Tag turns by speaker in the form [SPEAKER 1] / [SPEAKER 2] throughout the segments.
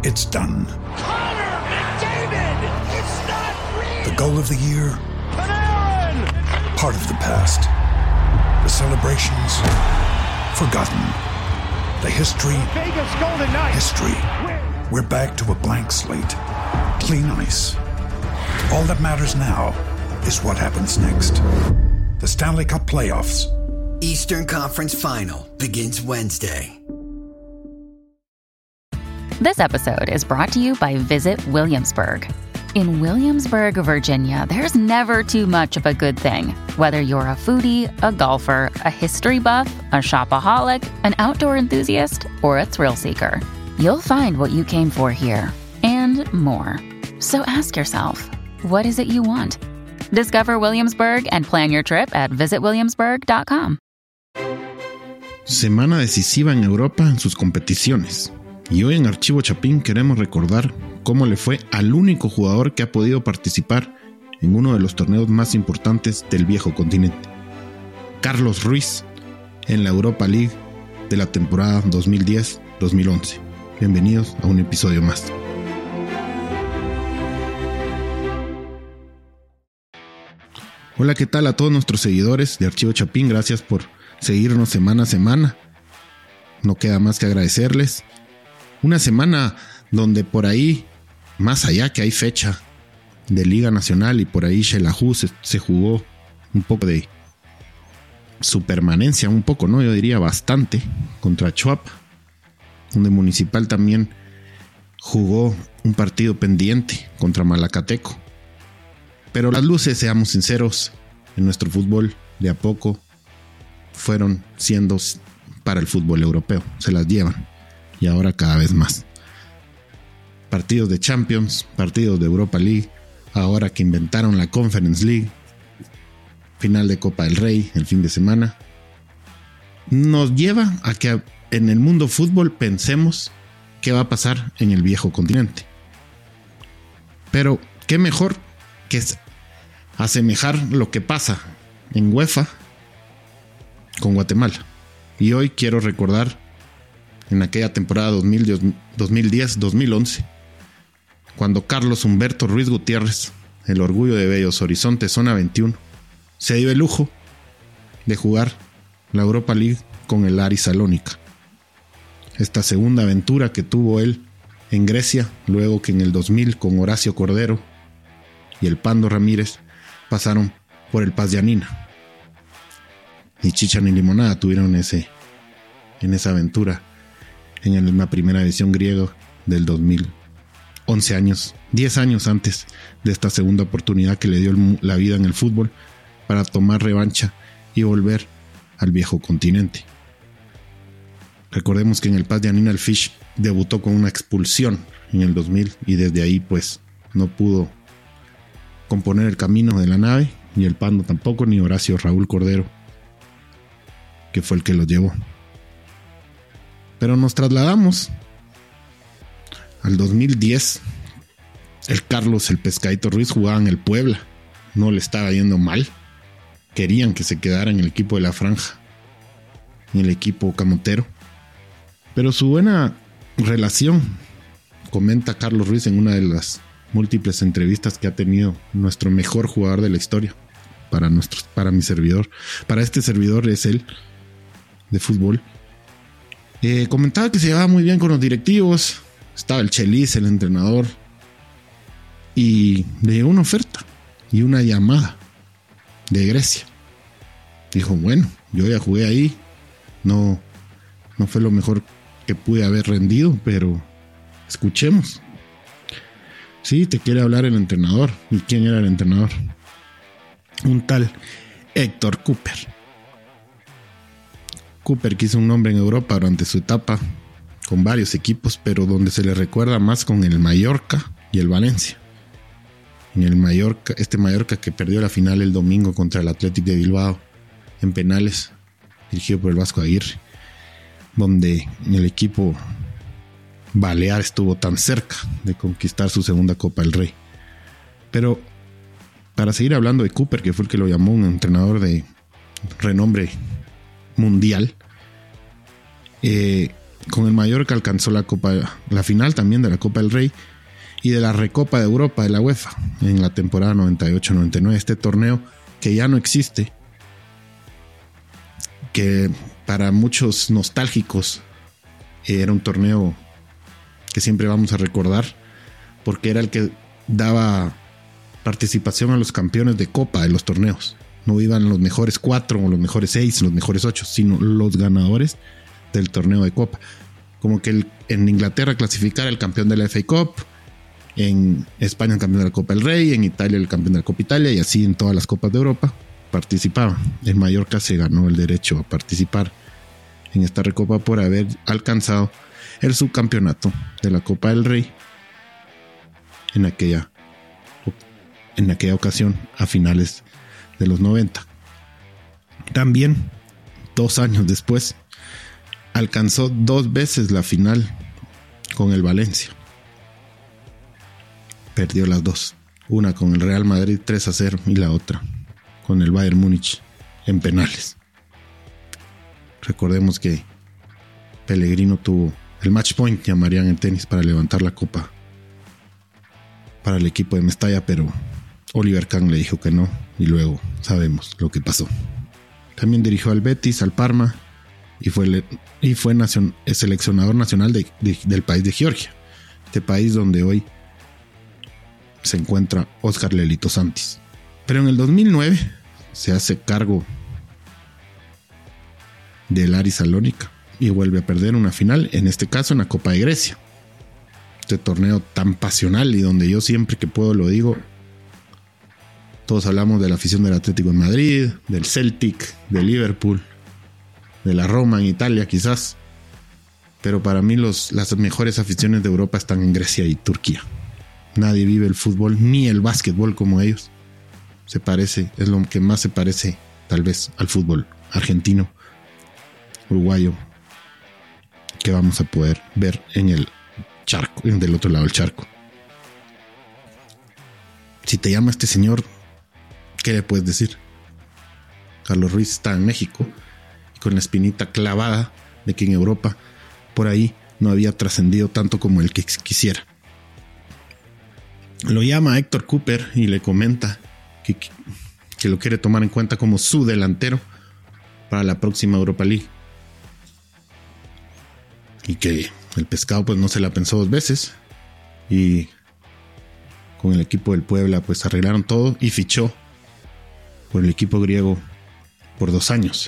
[SPEAKER 1] It's done.
[SPEAKER 2] Connor McDavid! It's not real!
[SPEAKER 1] The goal of the year?
[SPEAKER 2] Panarin!
[SPEAKER 1] Part of the past. The celebrations? Forgotten. The history?
[SPEAKER 2] Vegas Golden Knights!
[SPEAKER 1] History. We're back to a blank slate. Clean ice. All that matters now is what happens next. The Stanley Cup Playoffs.
[SPEAKER 3] Eastern Conference Final begins Wednesday.
[SPEAKER 4] This episode is brought to you by Visit Williamsburg. In Williamsburg, Virginia, there's never too much of a good thing. Whether you're a foodie, a golfer, a history buff, a shopaholic, an outdoor enthusiast, or a thrill seeker, you'll find what you came for here and more. So ask yourself, what is it you want? Discover Williamsburg and plan your trip at visitwilliamsburg.com.
[SPEAKER 5] Semana decisiva en Europa en sus competiciones. Y hoy en Archivo Chapín queremos recordar cómo le fue al único jugador que ha podido participar en uno de los torneos más importantes del viejo continente, Carlos Ruiz, en la Europa League de la temporada 2010-2011. Bienvenidos a un episodio más. Hola, ¿qué tal a todos nuestros seguidores de Archivo Chapín? Gracias por seguirnos semana a semana. No queda más que agradecerles. Una semana donde por ahí, más allá que hay fecha de Liga Nacional y por ahí Xelajú se jugó un poco de su permanencia, un poco, ¿no? Yo diría bastante, contra Chuap, donde Municipal también jugó un partido pendiente contra Malacateco. Pero las luces, seamos sinceros, en nuestro fútbol de a poco fueron siendo para el fútbol europeo, se las llevan. Y ahora cada vez más. Partidos de Champions, partidos de Europa League, ahora que inventaron la Conference League, final de Copa del Rey el fin de semana, nos lleva a que en el mundo fútbol pensemos qué va a pasar en el viejo continente. Pero qué mejor que asemejar lo que pasa en UEFA con Guatemala. Y hoy quiero recordar en aquella temporada 2010-2011, cuando Carlos Humberto Ruiz Gutiérrez, el orgullo de Bellos Horizontes, zona 21, se dio el lujo de jugar la Europa League con el Aris Salónica. Esta segunda aventura que tuvo él en Grecia, luego que en el 2000 con Horacio Cordero y el Pando Ramírez pasaron por el Paz de Anina. Ni chicha ni limonada tuvieron en esa aventura en la primera división griega del 2000. 10 años antes de esta segunda oportunidad que le dio la vida en el fútbol para tomar revancha y volver al viejo continente. Recordemos que en el Paz de Anina el Fish debutó con una expulsión en el 2000 y desde ahí pues no pudo componer el camino de la nave, ni el Pando tampoco, ni Horacio Raúl Cordero, que fue el que los llevó. Pero nos trasladamos al 2010. El Carlos, el Pescadito Ruiz, jugaba en el Puebla. No le estaba yendo mal. Querían que se quedara en el equipo de la Franja, en el equipo camotero. Pero su buena relación, comenta Carlos Ruiz en una de las múltiples entrevistas que ha tenido nuestro mejor jugador de la historia, para mi servidor. Para este servidor es él, de fútbol. Comentaba que se llevaba muy bien con los directivos. Estaba el Chelis, el entrenador, y le llegó una oferta y una llamada de Grecia. Dijo, bueno, yo ya jugué ahí, no fue lo mejor que pude haber rendido, pero escuchemos. Sí, te quiere hablar el entrenador. ¿Y quién era el entrenador? Un tal Héctor Cooper. Cooper, que hizo un nombre en Europa durante su etapa con varios equipos, pero donde se le recuerda más con el Mallorca y el Valencia. En el Mallorca, Mallorca que perdió la final el domingo contra el Athletic de Bilbao en penales, dirigido por el Vasco Aguirre, donde el equipo balear estuvo tan cerca de conquistar su segunda Copa del Rey. Pero para seguir hablando de Cooper, que fue el que lo llamó un entrenador de renombre mundial, Con el Mallorca alcanzó la final también de la Copa del Rey y de la Recopa de Europa de la UEFA en la temporada 98-99. Este torneo que ya no existe, que para muchos nostálgicos era un torneo que siempre vamos a recordar, porque era el que daba participación a los campeones de Copa de los torneos. No iban los mejores 4 o los mejores 6, los mejores 8, sino los ganadores del torneo de Copa. Como que en Inglaterra clasificar el campeón de la FA Cup, en España el campeón de la Copa del Rey, en Italia el campeón de la Copa Italia, y así en todas las Copas de Europa participaban. El Mallorca se ganó el derecho a participar en esta Recopa por haber alcanzado el subcampeonato de la Copa del Rey en aquella ocasión a finales de los 90. También 2 años después alcanzó 2 veces la final con el Valencia. Perdió las 2, una con el Real Madrid 3-0 y la otra con el Bayern Múnich en penales. Recordemos que Pellegrino tuvo el match point, llamarían en tenis, para levantar la copa para el equipo de Mestalla, pero Oliver Kahn le dijo que no, y luego sabemos lo que pasó. También dirigió al Betis, al Parma, y fue seleccionador nacional del país de Georgia, este país donde hoy se encuentra Óscar Lelito Santis. Pero en el 2009 se hace cargo del Aris Salónica y vuelve a perder una final, en este caso en la Copa de Grecia. Este torneo tan pasional y donde yo siempre que puedo lo digo. Todos hablamos de la afición del Atlético de Madrid, del Celtic, del Liverpool, de la Roma en Italia quizás. Pero para mí las mejores aficiones de Europa están en Grecia y Turquía. Nadie vive el fútbol ni el básquetbol como ellos. Es lo que más se parece tal vez al fútbol argentino, uruguayo, que vamos a poder ver en el charco, del otro lado del charco. Si te llama este señor, ¿qué le puedes decir? Carlos Ruiz está en México y con la espinita clavada de que en Europa por ahí no había trascendido tanto como el que quisiera. Lo llama a Héctor Cooper y le comenta que lo quiere tomar en cuenta como su delantero para la próxima Europa League. Y que el pescado pues no se la pensó 2 veces. Y con el equipo del Puebla pues arreglaron todo y fichó por el equipo griego por 2 años.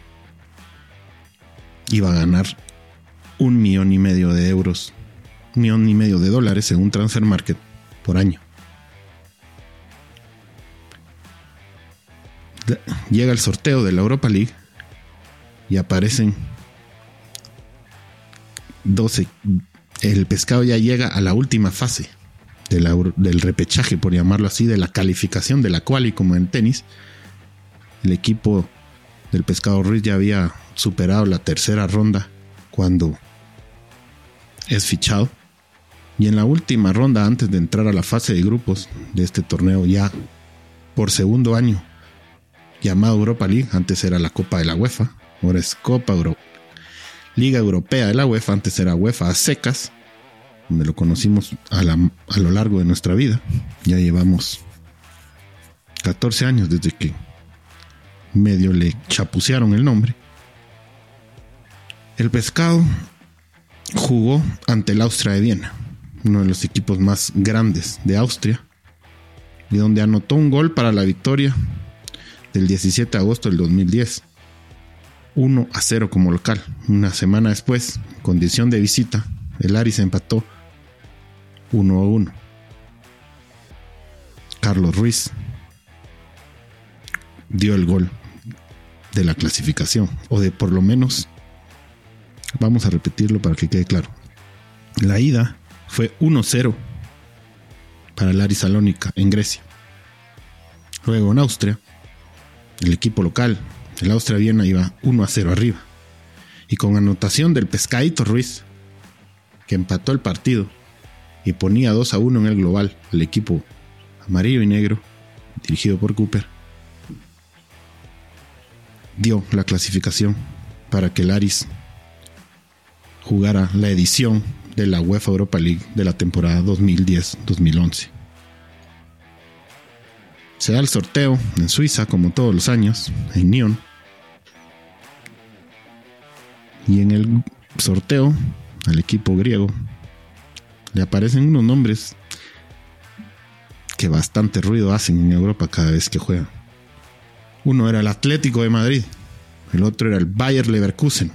[SPEAKER 5] Iba a ganar $1,5 millones, $1,5 millones según Transfer Market por año. Llega el sorteo de la Europa League y aparecen 12. El pescado ya llega a la última fase del repechaje, por llamarlo así, de la calificación de la quali, como en tenis. El equipo del Pescado Ruiz ya había superado la 3ª ronda cuando es fichado. Y en la última ronda, antes de entrar a la fase de grupos de este torneo, ya por 2º año, llamado Europa League, antes era la Copa de la UEFA, ahora es Liga Europea de la UEFA, antes era UEFA a secas, donde lo conocimos a lo largo de nuestra vida. Ya llevamos 14 años desde que medio le chapucearon el nombre. El Pescado jugó ante el Austria de Viena, uno de los equipos más grandes de Austria, y donde anotó un gol para la victoria del 17 de agosto del 2010, 1-0 como local. Una semana después, en condición de visita, el Aris empató 1-1. Carlos Ruiz dio el gol de la clasificación, o de por lo menos, vamos a repetirlo para que quede claro. La ida fue 1-0 para el Aris Salónica en Grecia. Luego en Austria, el equipo local, el Austria Viena, iba 1-0 arriba. Y con anotación del Pescadito Ruiz, que empató el partido y ponía 2-1 en el global, el equipo amarillo y negro, dirigido por Cooper, dio la clasificación para que el Aris jugara la edición de la UEFA Europa League de la temporada 2010-2011. Se da el sorteo en Suiza, como todos los años, en Nyon. Y en el sorteo, al equipo griego le aparecen unos nombres que bastante ruido hacen en Europa cada vez que juegan. Uno era el Atlético de Madrid, el otro era el Bayer Leverkusen,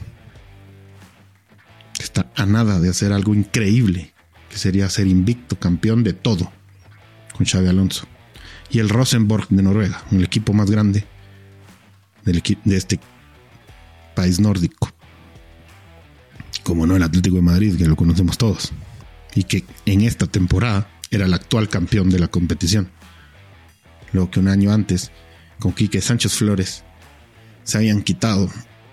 [SPEAKER 5] que está a nada de hacer algo increíble, que sería ser invicto, campeón de todo, con Xabi Alonso. Y el Rosenborg de Noruega, el equipo más grande de este país nórdico. Como no el Atlético de Madrid, que lo conocemos todos, y que en esta temporada era el actual campeón de la competición. Lo que un año antes, con Quique Sánchez Flores, se habían quitado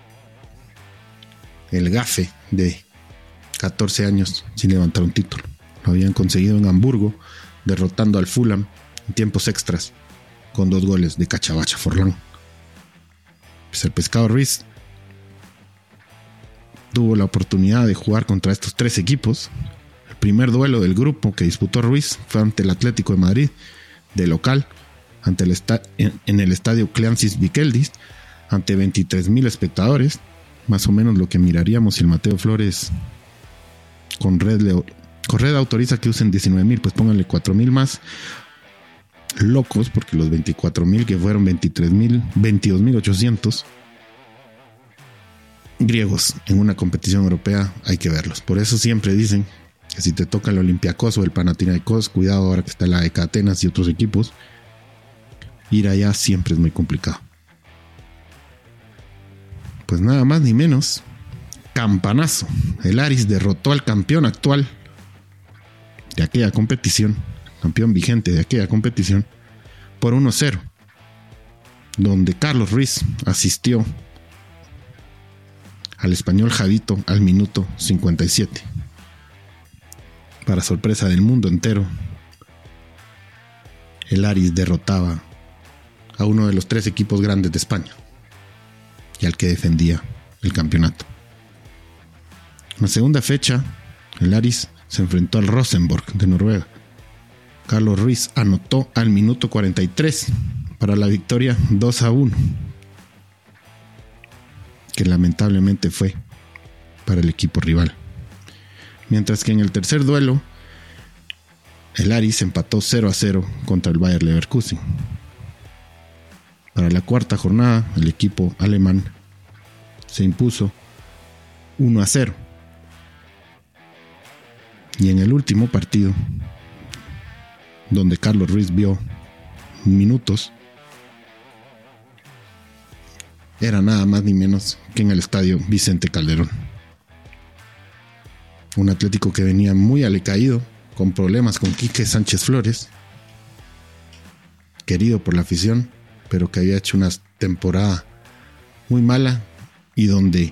[SPEAKER 5] el gafe de 14 años sin levantar un título. Lo habían conseguido en Hamburgo, derrotando al Fulham en tiempos extras con 2 goles de Cachabacha Forlán. Pues el Pescado Ruiz tuvo la oportunidad de jugar contra estos 3 equipos. El primer duelo del grupo que disputó Ruiz fue ante el Atlético de Madrid, de local, ante en el estadio Cleancis Vikeldis, ante 23,000 espectadores, más o menos lo que miraríamos si el Mateo Flores con red autoriza que usen 19,000, pues pónganle 4,000 más. Locos, porque los 24,000 que fueron 22,800 griegos en una competición europea, hay que verlos. Por eso siempre dicen que si te toca el Olympiacos o el Panathinaikos, cuidado ahora que está la EK Atenas y otros equipos, ir allá siempre es muy complicado. Pues nada más ni menos, campanazo. El Aris derrotó al campeón actual de aquella competición, campeón vigente de aquella competición, por 1-0, donde Carlos Ruiz asistió al Español Javito al minuto 57. Para sorpresa del mundo entero, el Aris derrotaba a uno de los 3 equipos grandes de España y al que defendía el campeonato. En la segunda fecha, el Aris se enfrentó al Rosenborg de Noruega. Carlos Ruiz anotó al minuto 43 para la victoria 2-1, que lamentablemente fue para el equipo rival. Mientras que en el tercer duelo, el Aris empató 0-0 contra el Bayer Leverkusen. Para la cuarta jornada, el equipo alemán se impuso 1-0. Y en el último partido, donde Carlos Ruiz vio minutos, era nada más ni menos que en el estadio Vicente Calderón. Un Atlético que venía muy alicaído, con problemas con Quique Sánchez Flores, querido por la afición, pero que había hecho una temporada muy mala, y donde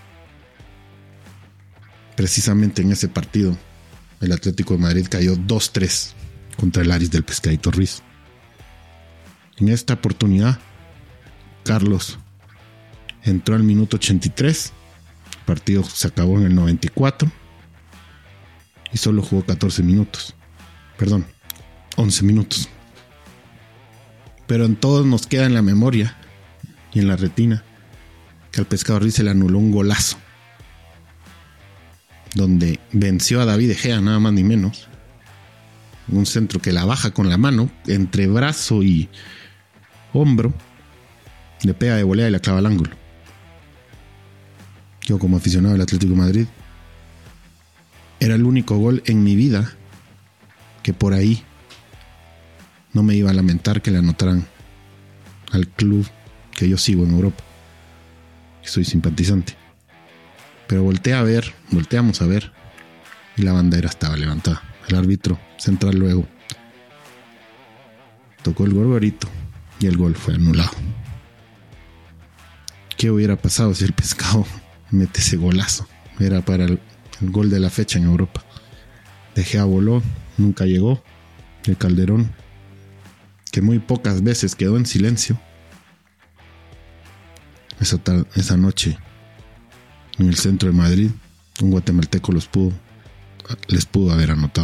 [SPEAKER 5] precisamente en ese partido el Atlético de Madrid cayó 2-3 contra el Aris del Pescadito Ruiz. En esta oportunidad, Carlos entró al minuto 83, el partido se acabó en el 94 y solo jugó 11 minutos. Pero en todos nos queda en la memoria y en la retina que al Pescado Ruiz se le anuló un golazo, donde venció a David Egea, nada más ni menos. Un centro que la baja con la mano, entre brazo y hombro, le pega de volea y la clava al ángulo. Yo, como aficionado del Atlético de Madrid, era el único gol en mi vida que por ahí no me iba a lamentar que le anotaran al club que yo sigo en Europa, que soy simpatizante. Pero volteamos a ver, y la bandera estaba levantada. El árbitro central luego tocó el gorgorito y el gol fue anulado. ¿Qué hubiera pasado si el Pescado mete ese golazo? Era para el gol de la fecha en Europa. De Gea voló, nunca llegó. El Calderón, que muy pocas veces quedó en silencio, esa noche en el centro de Madrid, un guatemalteco les pudo haber anotado.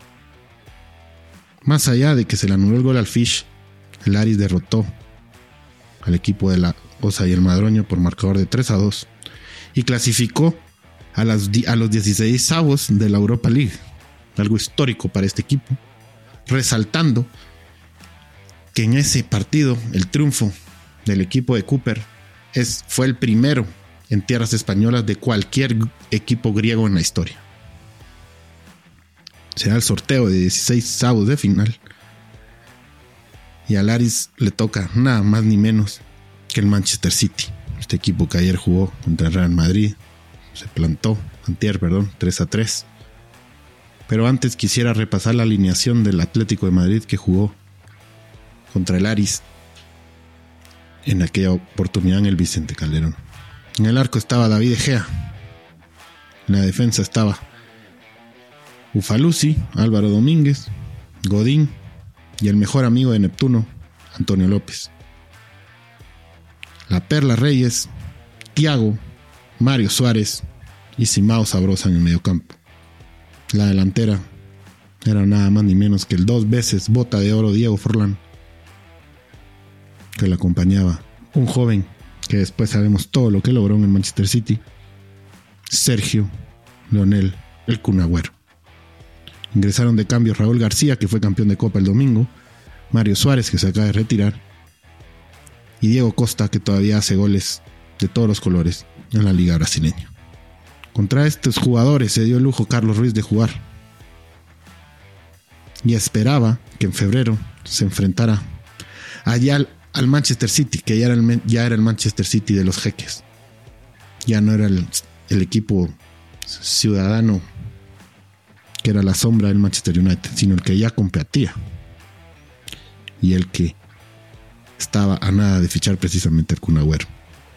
[SPEAKER 5] Más allá de que se le anuló el gol al Fish, el Aris derrotó al equipo de la Osa y el Madroño por marcador de 3-2 y clasificó a los 16avos de la Europa League, algo histórico para este equipo, resaltando que en ese partido el triunfo del equipo de Cooper fue el primero en tierras españolas de cualquier equipo griego en la historia. Se da el sorteo de 16avos de final y al Aris le toca nada más ni menos que el Manchester City, este equipo que ayer jugó contra el Real Madrid, se plantó antier, 3-3. Pero antes quisiera repasar la alineación del Atlético de Madrid que jugó contra el Aris en aquella oportunidad en el Vicente Calderón. En el arco estaba David Egea, en la defensa estaba Ufaluzzi, Álvaro Domínguez, Godín y el mejor amigo de Neptuno, Antonio López. La Perla Reyes, Thiago, Mario Suárez y Simao Sabrosa en el mediocampo. La delantera era nada más ni menos que el 2 veces bota de oro Diego Forlán, que le acompañaba un joven que después sabemos todo lo que logró en el Manchester City, Sergio Leonel El Kun Agüero. Ingresaron de cambio Raúl García, que fue campeón de Copa el domingo, Mario Suárez, que se acaba de retirar, y Diego Costa, que todavía hace goles de todos los colores en la liga brasileña. Contra estos jugadores se dio el lujo Carlos Ruiz de jugar y esperaba que en febrero se enfrentara allá al Manchester City, que ya era el Manchester City de los jeques. Ya no era el equipo ciudadano que era la sombra del Manchester United, sino el que ya competía y el que estaba a nada de fichar precisamente al Kun Agüero.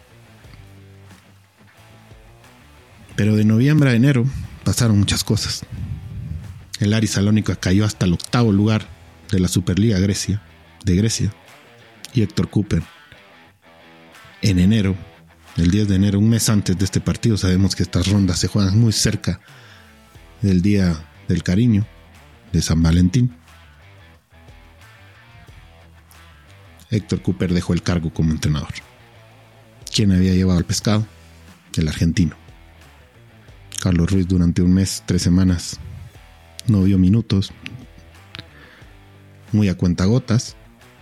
[SPEAKER 5] Pero de noviembre a enero pasaron muchas cosas. El Aris Salónica cayó hasta el 8º lugar de la Superliga de Grecia, y Héctor Cooper en enero, el 10 de enero, un mes antes de este partido, sabemos que estas rondas se juegan muy cerca del Día del Cariño, de San Valentín. Héctor Cooper dejó el cargo como entrenador. ¿Quién había llevado el pescado? El argentino. Carlos Ruiz durante un mes, 3 semanas, no vio minutos, muy a cuentagotas,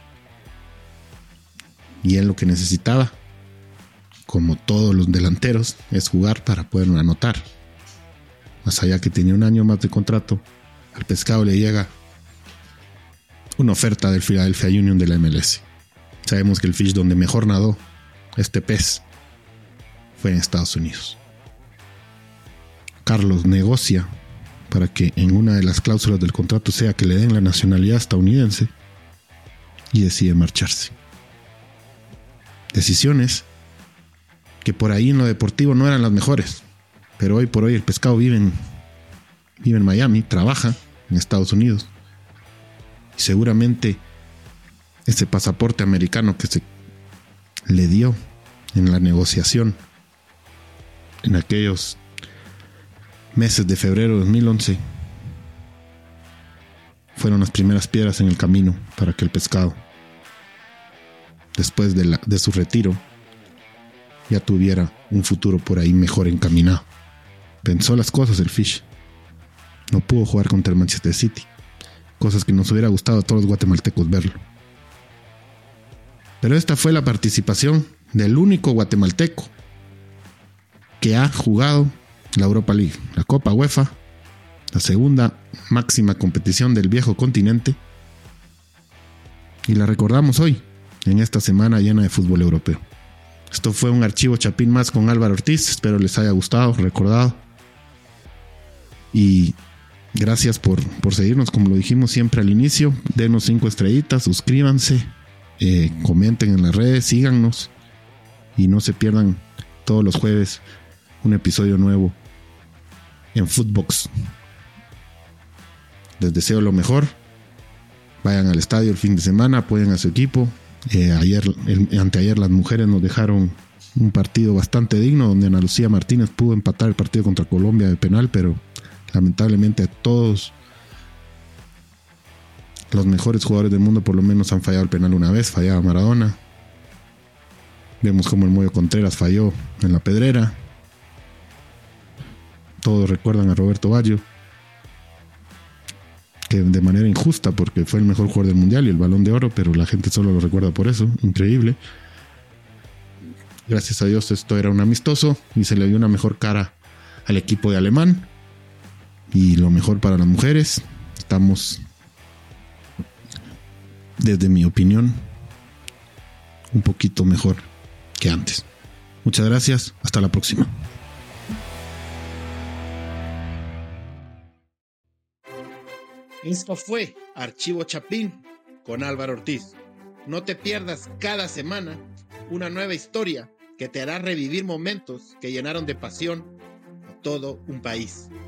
[SPEAKER 5] y él lo que necesitaba, como todos los delanteros, es jugar para poder anotar. Más allá que tenía un año más de contrato, al pescado le llega una oferta del Philadelphia Union de la MLS. Sabemos que el Fish donde mejor nadó este pez fue en Estados Unidos. Carlos negocia para que en una de las cláusulas del contrato sea que le den la nacionalidad estadounidense y decide marcharse. Decisiones que por ahí en lo deportivo no eran las mejores, pero hoy por hoy el pescado vive en Miami, trabaja en Estados Unidos y seguramente ese pasaporte americano que se le dio en la negociación en aquellos meses de febrero de 2011 fueron las primeras piedras en el camino para que el pescado, después de su retiro, ya tuviera un futuro por ahí mejor encaminado. Pensó las cosas el Fish. No pudo jugar contra el Manchester City, cosas que nos hubiera gustado a todos los guatemaltecos verlo. Pero esta fue la participación del único guatemalteco que ha jugado la Europa League, la Copa UEFA, la segunda máxima competición del viejo continente, y la recordamos hoy, en esta semana llena de fútbol europeo. Esto fue un Archivo Chapín más con Álvaro Ortiz. Espero les haya gustado, recordado, y gracias por seguirnos, como lo dijimos siempre al inicio. Denos 5 estrellitas, suscríbanse, comenten en las redes, síganos y no se pierdan todos los jueves un episodio nuevo en Footbox. Les deseo lo mejor. Vayan al estadio el fin de semana, apoyen a su equipo. Anteayer las mujeres nos dejaron Un partido bastante digno donde Ana Lucía Martínez pudo empatar el partido contra Colombia de penal, pero lamentablemente todos los mejores jugadores del mundo por lo menos han fallado el penal una vez. Fallaba Maradona. Vemos como el Moyo Contreras falló en la Pedrera. Todos recuerdan a Roberto Baggio, que de manera injusta, porque fue el mejor jugador del mundial y el Balón de Oro, pero la gente solo lo recuerda por eso. Increíble. Gracias a Dios esto era un amistoso y se le dio una mejor cara al equipo de Alemán. Y lo mejor para las mujeres. Estamos, desde mi opinión, un poquito mejor que antes. Muchas gracias. Hasta la próxima.
[SPEAKER 6] Esto fue Archivo Chapín con Álvaro Ortiz. No te pierdas cada semana una nueva historia que te hará revivir momentos que llenaron de pasión a todo un país.